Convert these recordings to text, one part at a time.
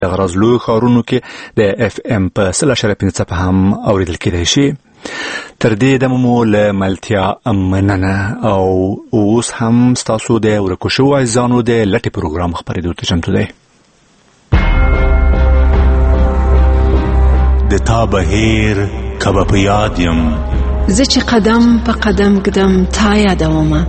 د غرازلو ښارونو کې د اف ام په 0.5 هم اوریدل کېدای شي. تر دې دمه مو له ملتیا مننه او اوس هم ستاسو د ورکو شوو عزیزانو د لټې پروګرام خپرېدو ته چمتو دی. د تا بهیر کبه په یاد یم، زه چې قدم په قدم ږدم تا یادومه.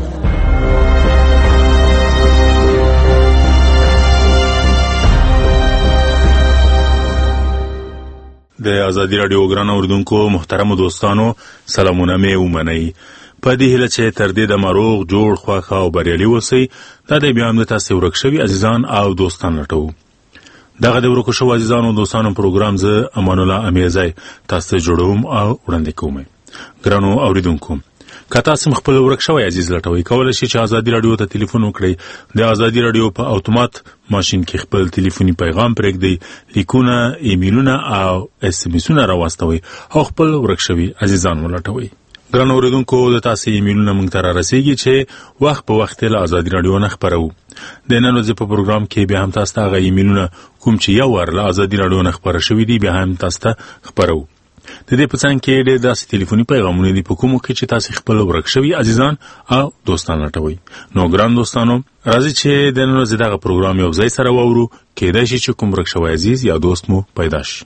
د ازادي راډیو ګران اوریدونکو محترمو دوستانو سلامونه مې ومنئ. په دې هیله چې تر دې د مروغ جوړ خواخه او بریالي اوسئ. دا د بیا هم د تاسو ورک شوي عزیزان او دوستان لټوو. دغه د ورکو شوو عزیزانو او دوستانو پروګرام زه امان الله امیرزی تاسو ته جوړوم او وړاندې کوم. ګرانو اوریدونکو، که تاسو خپل ورک شوی عزیز لټوئ، کولی شئ چې ازادي راډیو ته ټلیفون وکړئ. د ازادي راډیو په اتومات ماشین کې خپل ټلیفوني پیغام پرېږدئ، لیکونه، ایمیلونه او اس ام اسونه راواستوئ او خپل ورک شوي عزیزان ولټوئ. ګرانو اوریدونکو، د تاسو ایمیلونه موږ ته رارسیږي چې وخت په وخت له ازادي راډیو نه خپرو. د نن ورځې په پروګرام کې بیا هم تاسو ته هغه ایمیلونه کوم چې یو ور له ازادي راډیو نه خپاره شوي دي بیا هم تاسو ته خپرو. د دې په څنګ کې ډېر داسې ټلیفوني پیغامونه دي په کومو کې چې تاسو خپل ورک شوي عزیزان او دوستان لټوئ. نو ګران دوستانو، راځئ چې د نن ورځې دغه پروګرام یو ځای سره واورو. کېدای شي چې کوم ورک شوی عزیز یا دوست مو پیدا شي.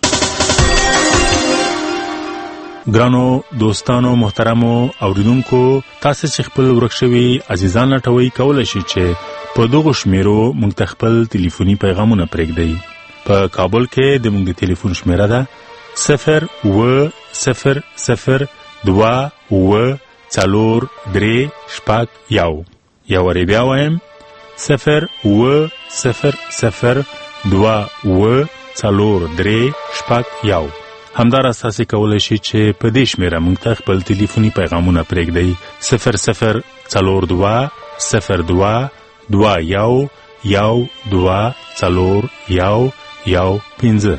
ګرانو دوستانو محترمو اوریدونکو، تاسو چې خپل ورک شوي عزیزان لټوئ، کولی شئ چې په دغو شمیرو موږ ته خپل ټلیفوني پیغامونه پرېږدئ. په کابل کې د موږ د ټلیفون شمیره ده 0800437. یا وری بیا وایم 0800437. همداراز تاسو کولی شئ چې په دې شمیره موږ ته خپل ټلیفوني پیغامونه پرېږدئ. 004221124115.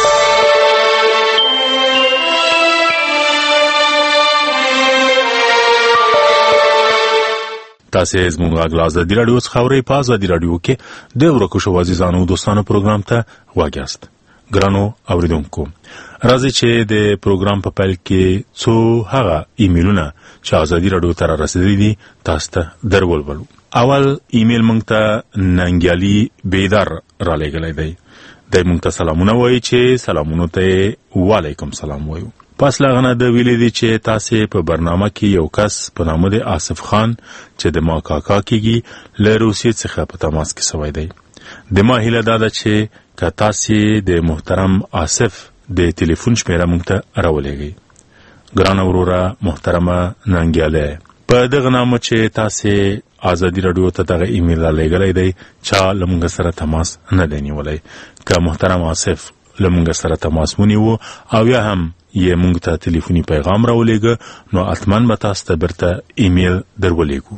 تاسو زموږ غږ له ازادي راډیو څخه اورئ. په ازادي راډیو کې د ورکو شوو عزیزانو او دوستانو پروګرام ته غوږ یاست. ګرانو اوریدونکو، راځئ چې د پروګرام په پیل کې څو هغه ایمیلونه چې ازادي راډیو ته رارسېدلي دي تاسو ته درولولو. اول ایمیل موږ ته ننګیالي بیدار رالیږلی دی. دی موږ ته سلامونه وایي چې سلامونو ته وعلیکم سلام وایو. پس لاغنه د ویلې دي چې تاسو په برنامه کې یو کس په نامه د آصف خان چې د ما کاکا کېږي له روسیې څخه په تماس کې سوی دی. د ما هیله دا ده چې که تاسو د محترم آصف د ټلیفون شمیره موږ ته راولېږئ. ګرانه وروره محترمه ننګیالی، په دغه نامه چې تاسو ازادي راډیو ته دغه ایمیل رالیږلی دی چا له موږ سره تماس نه دی نیولی. که محترم آصف له موږ سره تماس ونیوه او یا هم یې موږ ته ټلیفوني پیغام راولېږه، نو حتما به تاسو ته بیرته ایمیل درولېږو.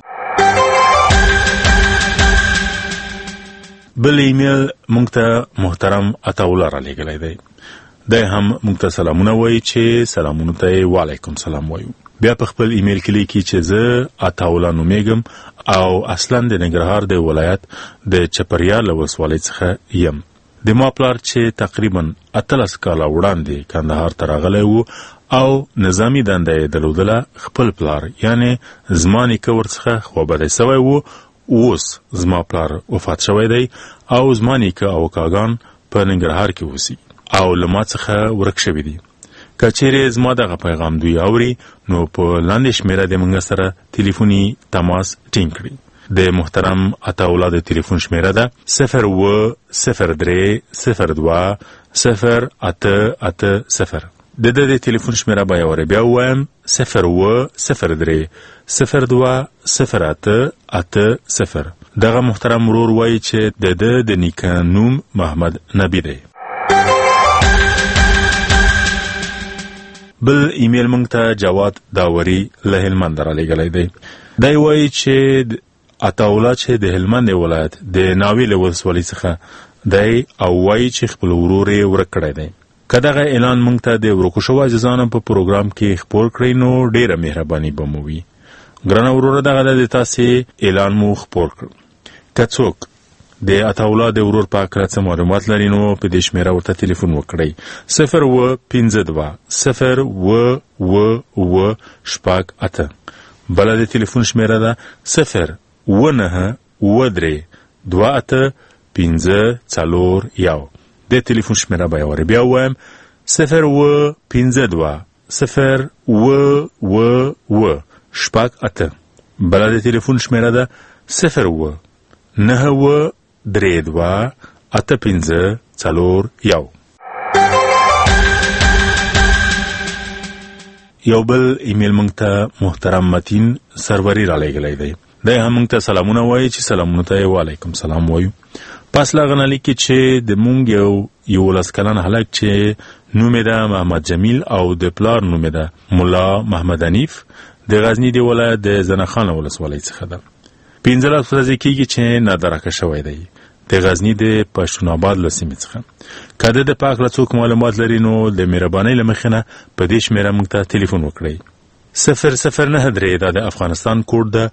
بل ایمیل موږ ته محترم عطاالله رالیږلی دی. دی هم موږ ته سلامونه وایي چې سلامونو ته یې وعلیکم سلام وایو. بیا په خپل ایمیل کې لیکي چې زه عطاالله نومیږم او اصلا د ننګرهار د ولایت د چپریال له ولسوالۍ څخه یم. د ما پلار چې تقریبا 18 کاله وړاندې کندهار ته راغلی و او نظامي دنده یې درلودله، خپل پلار یعنی زما نیکه ورڅخه خوابدی سوی و. اوس زما پلار وفات شوی دی او زما نیکه او کاګان په ننګرهار کې اوسي او له ما څخه ورک شوي دي. که چیرې زما دغه پیغام دوی اوري نو په لاندې شمیره د موږ سره ټلیفوني تماس ټینګ کړي. د محترم عطاالله د ټلیفون شمیره ده 080320880. د ټلیفون شمیره به یو بیا ووایم 080320880. دغه محترم ورور وایي چې د نیکه نوم محمد نبی دی. بل ایمیل موږ ته جواد داوري له هلمند رالیږلی دی. دی وایي چې عطاالله چې د هلمند ولایت د ناوې له ولسوالۍ څخه دی او وایي چې خپل ورور یې ورک کړی دی. که دغه اعلان موږ ته د ورکو شوو عزیزانو په پروګرام کې خپور کړئ نو ډیره مهرباني به مو وي. ګرانه وروره، دغه د تاسې اعلان مو خپور کړ. که څوک د عطاالله د ورور په اړه څه معلومات لري نو په دې شمیره ورته ټلیفون وکړئ 01528 بل د ټلیفون شمیره ده 0192328 د ټلیفون شمیره به یې بیا وایم 01528 بل د ټلیفون شمیره ده 0192328 یو بل ایمیل مونږ ته محترم متین سروری را لګلای دی دا هم مونږ ته سلامونه وایي چې سلامونه ته وعلیکم سلام وایو پس لاغه لیکي چې د مونږ یو لسکلن هلک چې نوم ده محمد جمیل او د پلار نوم ده مولا محمد حنیف د غزنی دی ولایت د زنخان ولسوالۍ څخه ده 15 ورځې کېږي چې نادرکه شوی دی د غزنی د پښتون آباد لسیمې څخه کده د پاک له څوک معلومات لري نو د مهرباني لمخنه په دې شمیره موږ ته ټلیفون وکړئ 009 د افغانستان کوډ ده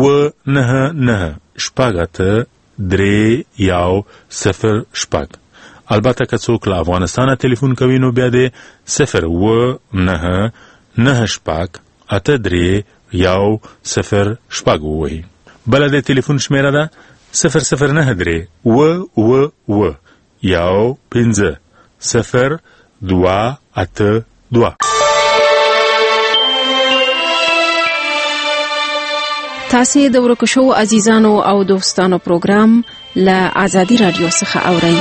99 البته که څوک له افغانستان ټلیفون کوي نو بیا د 099 وایي بل د ټلیفون شمیره ده 009 تاسې د ورکو شو عزیزانو او دوستانو پروګرام له آزادي رادیو څخه اورئ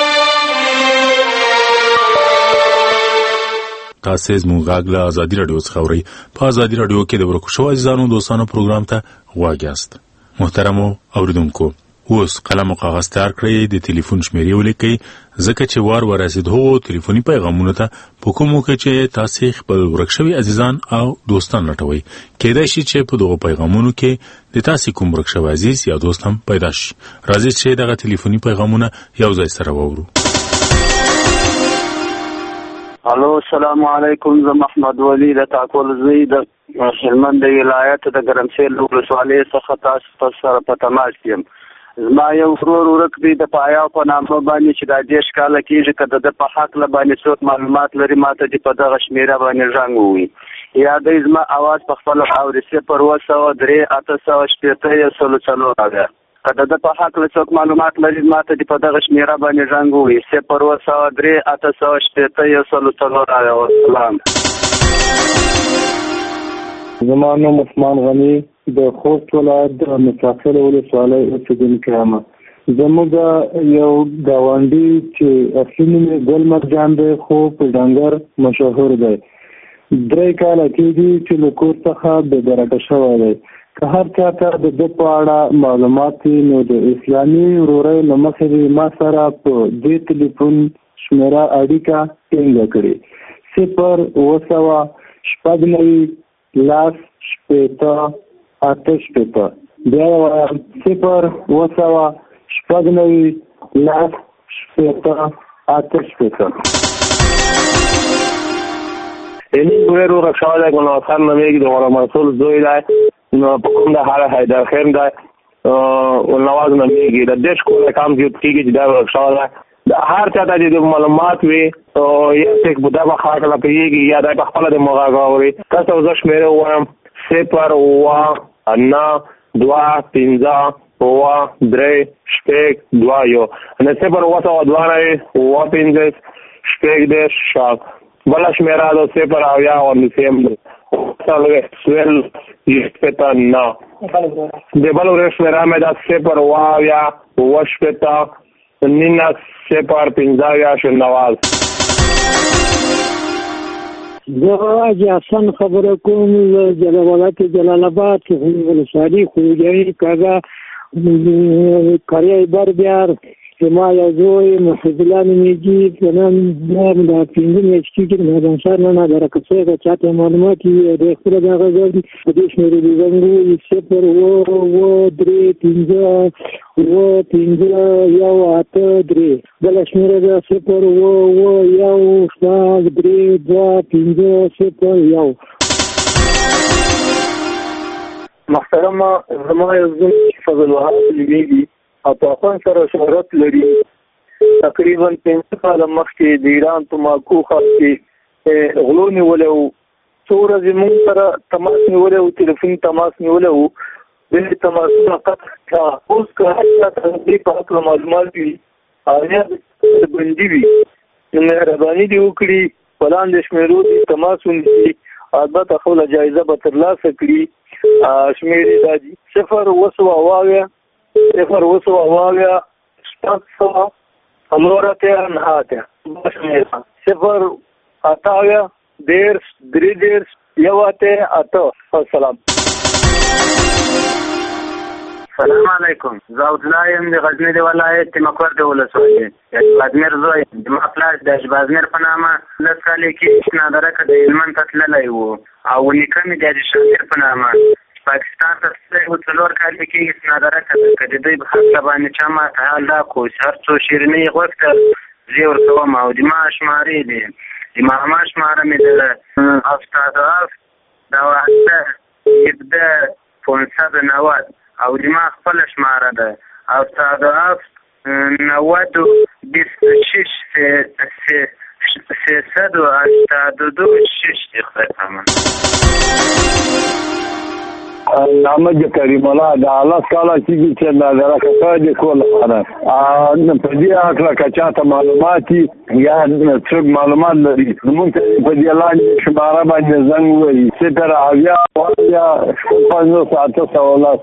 تاسې زموږ غږ له آزادي رادیو څخه اورئ په آزادي رادیو کې د ورکو شو عزیزانو دوستانو پروګرام ته غوږ یاست محترمو اوریدونکو اوس قلم او کاغذ تیار کړئ د ټلیفون شمیرې ولیکئ ځکه چې وار ورسید هو ټلیفوني پیغامونو ته په کوم وخت چې تاسو خپل ورکشوي عزیزان او دوستان لټوي کېدای شي چې په دغه پیغامونو کې د تاسو کوم ورکشوي عزیز یا دوست هم پیدا شي راځي چې دغه ټلیفوني پیغامونه یو ځای سره وورو الو السلام علیکم زه محمد ولی د تاکول زید هلمند ولایت د ګرمسیر ولسوالۍ څخه تاسو سره په تماس یم زما یو ورور ورک دی د پایا په نامه باندې چې د دې ښکاله کېږي که د په حق له باندې څوک معلومات لري ماته دې په دغه شمیره باندې زنګ ووهي یا دی زما اواز په خپله اوري 023 که د په حق له څوک معلومات لري ماته دې په دغه شمیره باندې زنګ ووهي 023 زما نوم عثمان غنی د خوست ولایت د مسافر ولسوالۍ اوسیدونکی یم زموږ یو ګاونډي چې اصلي نوم یې ګل مرجان دی خو په ډنګر مشهور دی 3 کاله کېږي چې له کور څخه بېدرکه شوی دی که هر چا ته د ده په اړه معلومات وي نو د اسلامي ورورۍ له مخې ما سره په دې ټلیفون شمیره اړیکه ټینګه کړې 0 بیا وایم 0 یعنی ګورو رښاله کوم خان نومېږي د غلام رسول زوی دی نو په کوم د حاله حیدر خیر دی او نواز نومېږي د دیش کوم کام کېږي چې دا رښاله هر چا ته د معلومات وي او یا څوک بودا به خاطر پیږي یا د خپل د مغاغوري تاسو زه شمیره وایم 0 بلا شمیره دو 0 او یا او نسیم د بلو شمیره مې دا 0 او یا وشپتا نینا 0 15 شنواز زه اجي حسن خبره کوم ولایت جلال آباد کې ولسوالۍ خوږی کاغه کاریای بار زما یو زوی محمد الله نومېږي نن د 15 میاشتې کې د افغانستان نه درکه څه چاته معلومات یې د خپل دغه ځای په دې شمیرې د زنګو 0 بل شمیره د 0 محترمه زما یو زوی فضل وهاب نومېږي او په افغان سره شهرت لري. تقریبا 5 کال مخکې د ایران په ماکو ښار کې غلو نیولې وو. څو ورځې موږ سره تماس نیولې وو، ټلیفون تماس نیولې وو. د تماسونو قطع کړه. اوس که هر چا ته په هکله معلومات وي او یا د بندي وي نو مهرباني دې وکړي په لاندې شمېرو دې تماس ونیسي. البته خپله جایزه به ترلاسه کړي. شمېرې دا دي 0 0 0 امورته نهاته 0 اتاویا دیرس دری دیرس یواته اته. السلام. السلام علیکم. زاودلا یم د غزنی د ولایت مکور د ولسوالۍ بازمیر زوی د مخلاص د بازمیر په نامه لساله کې نادرکه د هلمند ته تللی وو او نیکمې د شاکر په نامه پاکستان ته تللی وو. 4 کال کې نادرکه د دوی په خاطر باندې چا ما ته حال دا کو هر څو شیرینې غوښتل زه ورته ما او د ما شمارې دي د ما شماره مې د استاد دا وخت یبدا 590 او د ما خپل شماره ده او استاد 90 26 نامه د کریم الله د الله تعالی چې نظر راکړه د کول خانه په دې اکلا کچا ته معلوماتي یا څوک معلومات لري موږ په دې لاندې شماره باندې زنګ وایي چې تر اویا 5 ساعته سوالات.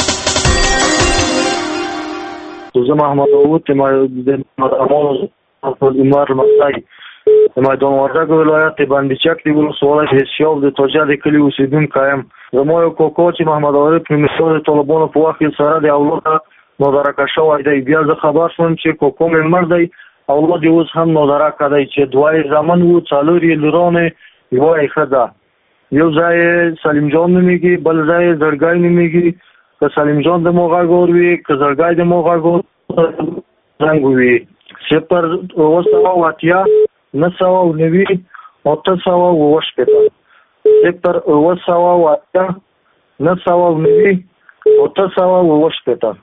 زه محمد داوود ما د عمر مصای ما د وردګ ولایت باندې چک دی ولسوالۍ حساب د توجه د کلی اوسیدونکو یم. زموږ یو کوکو چې محمد عارف نومېدل د طالبانو په وخت کې سره د اولاد مدارکه شوی دی. بیا زه خبر شوم چې کوکو مې مړ دی، اولاد یې اوس هم مدارکه دی چې دوه زمن وو، 4 یې لورانې یوه یې ښځه. یو ځای سلیم جان نومېږي، بل ځای زړګی نومېږي. که سلیم جان د مو غږ وروي، که زړګی د مو غږ زنګ ووي 0 990 890 Sector 990 890.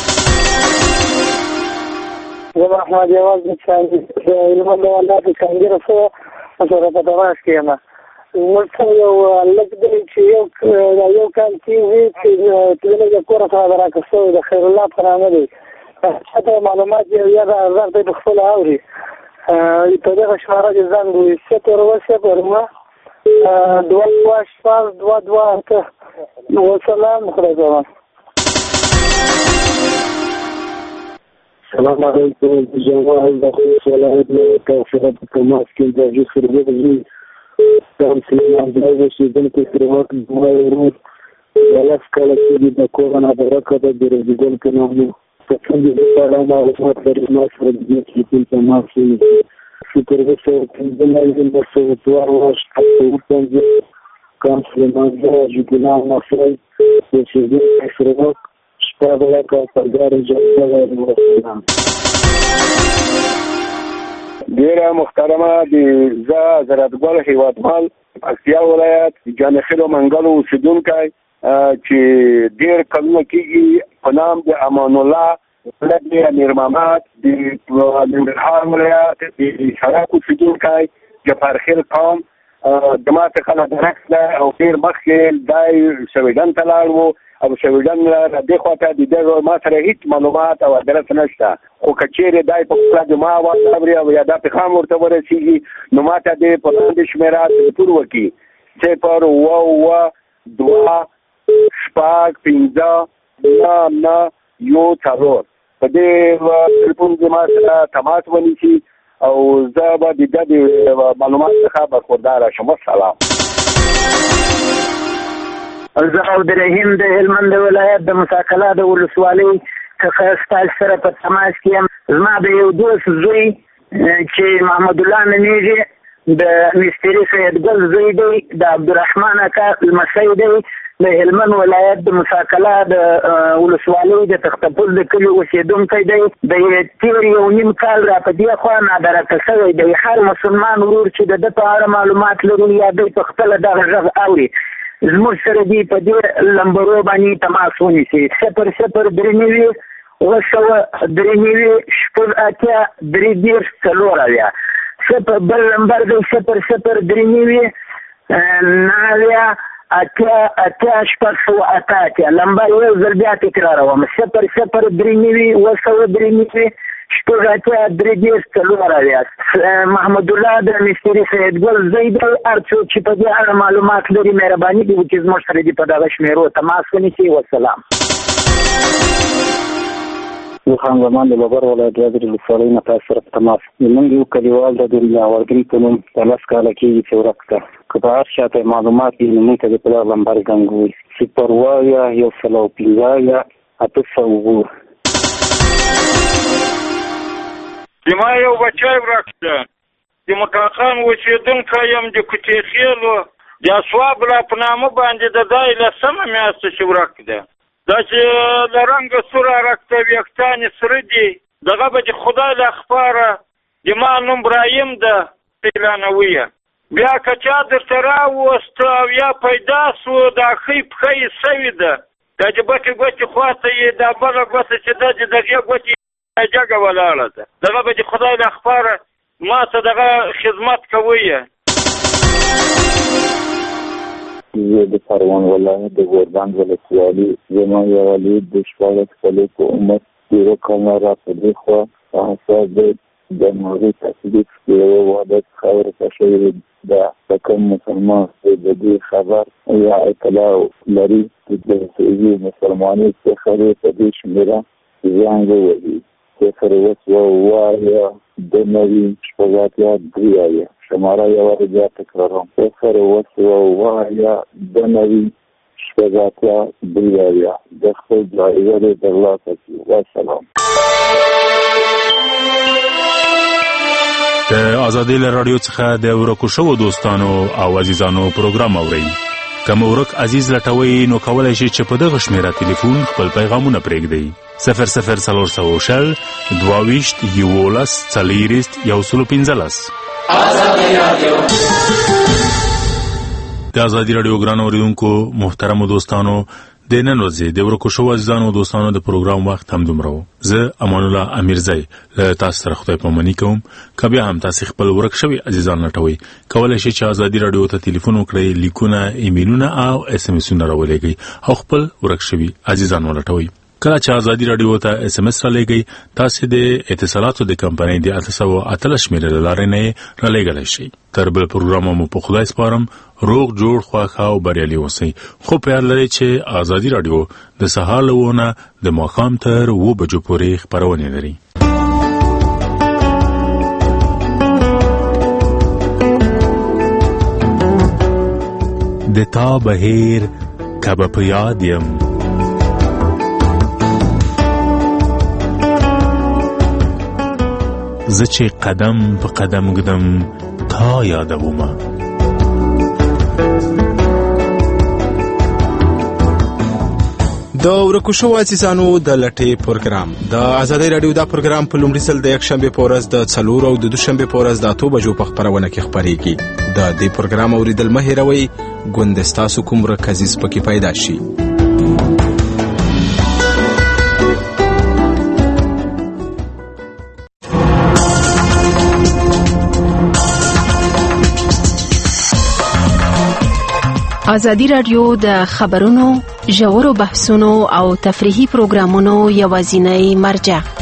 زما احمد یواز د هلمند ولایت کانګیر سره سره په تماس کې یم. موږ یو لږ دی چې یو کال کېږي چې تللی د کور څخه راکړه شوی د خیر الله په نامه دی. حتی معلومات یا د ارزاق دی په خپله اوري په دغه شماره کې زنګ وي 0 2 وسلام خدای. السلام علیکم جماعه د ولایت توفیق تماس کې د جسر وګړي تمثيل د اوسیدونکو خدمات مایورود لاس کله چې د کورونا برکه د رزګل په نامه په څنګه د سلام معلومات لري ما سره د دې تماس کې شکر وکړم د نړۍ د سوتوار او کام سليمان جوګنا مفرد د شهید اشرف شپږ کا پرګار جوړه ورسېدم. ډیره محترمه د زرادګل هیوادمال اکتیا ولایت جانخیل منګلو اوسیدونکی چې ډیر کلونه کېږي په نام د امان الله ولد امیر محمد د ننګرهار ولایت د شراک اوسیدونکی جفرخیل قوم د ماته خلک درکله او ډیر مخکې دای سویډن ته لاړ وو او سویډن را دې خواته د دغه ما سره هیڅ معلومات او ادرس نشته، خو کچېرې دای په خپله د ما واوري او یا دا پیغام ورته ورسېږي نو ماته دې په لاندې شمېره تلیفون وکړي 0 2 5 په دې تلیفون کې ما سره تماس ونیسي او زه به د دې معلومات څخه برخورداره شم. سلام. زه عبدالرحیم د هلمند ولایت د مساکله د ولسوالۍ څخه ستاسو سره په تماس کې یم. زما د یو دوست زوی چې محمد الله نومېږي د مستري سیدګل زوی دی، د عبدالرحمن اکا لمسی دی، د هلمند ولایت د مساکله د ولسوالۍ د تختپوز د کلي اوسېدونکی دی. د تېر یو نیم کال را په دې خوا نادرکه شوی دی. هر مسلمان ورور چې د ده په اړه معلومات لري یا دوی په خپله دغه غږ اوري زموږ سره دې په دې لمبرو باندې تماس ونیسي 0 0 3 9 بل نمبر دی 0039 اتیا شپږ سوه اته اتیا لمبر یو ځل بیا تکراروم 0039 شپږ اتیا درې دېرش څلور اویا. محمد الله د مستري سیدګل زید هر څوک چې په دې اړه معلومات لري مهرباني دي چې زموږ سره دې په دغه شمیرو تماس ونیسي. والسلام. زه خان زمان د بابر ولایت جابر ولسوالۍ نه تاسو سره په تماس زموږ یو کلیوال د لاورګري په نوم د 10 کاله کېږي چې ورک ده. که په هر چاته معلومات وي نو موږ ته د په دغه لمبر زنګ ووایي 015 زما یو بچی ورک ده. د مکاخان اوسېدونکی یم د کوټې خیلو د اسواب لا په نامه باندې د دای لسمه میاشته چې ورک ده. دا چې د رنګه سوره رکته ویښتانې سره دي دغه به د خدای له اخباره د ما نوم ابراهیم ده اعلانویه. بیا که چا درته راووسته او یا پیدا سو دا ښۍ پښه یې سوې ده دا د بټې ګوتې خواته یې دا بله ګوته چې ده د دغې ګوتې جګه ولاړه ده دغه به د خدای له اخباره ما ته دغه خدمت کوي. زه د پروان ولایت د غوربند ولسوالي زما یو لید د 14 کالو په عمر یو کال را په دې خوا په حساب د نوري تصدیق یو واده خبر تشوي دا کوم مسلمان د دې خبر یا اطلاع لري چې د سعودي مسلمانۍ څخه په دې شمیره ځان وایي صفر وسوایا د نوي شپږاتیا دریایا شماره یو ورځ تکرارم 0 د نوي شپږاتیا دریایا د خپل ځایګه د ترلاسه کړئ. والسلام. د آزادۍ له رادیو څخه د ورکو شوو دوستانو او عزیزانو پروګرام اورئ. که مو ورک عزیز لټوئ نو کولی شئ چې په دغه شمیره تلیفون خپل پیغامونه پرېږدئ 0040 22 11 40 آزادۍ رادیو. د آزادۍ رادیو ګران اوریدونکو محترمو دوستانو د نن ورځې د ورکو شوو عزیزانو دوستانو د پروګرام وخت هم دومره و. زه امان الله امیرزی له تاسو سره خدای پاماني کوم. که بیا هم تاسو خپل ورک شوي عزیزان لټوئ کولی شئ چې آزادۍ رادیو ته تلیفون وکړئ لیکونه ایمیلونه او اس ام اسونه راولېږئ او خپل ورک شوي عزیزان ولټوئ. کله چې آزادۍ رادیو ته اس ام اس رالیږئ تاسو د اتصالاتو د کمپنۍ د 818 شمیره له لارې نه رالیږلی شئ. تر بل پروګرام مو په خدای سپارم. روغ جوړ خواښ او بریالي اوسئ. خو په یاد لرئ چې آزادۍ رادیو د سهار له 9 د ماښام تر 7 بجو پورې خپرونې لري. د تا بهیر کبه په یاد یم زه چې قدم په قدم ګدم تا یادومه. د ورکو شوو عزیزانو د لټې پروګرام د آزادۍ رادیو دا پروګرام په لومړي ځل د یکشنبې په ورځ د 4 او د دوشنبې په ورځ د 8 بجو په خپرونه کې خپرېږي. د دې پروګرام اوریدل مه هېروئ ګوند ستاسو کوم ورک عزیز پکې پیدا شي. آزادۍ رادیو د خبرونو، ژورو بحثونو او تفریحي پروګرامونو یوازینی مرجع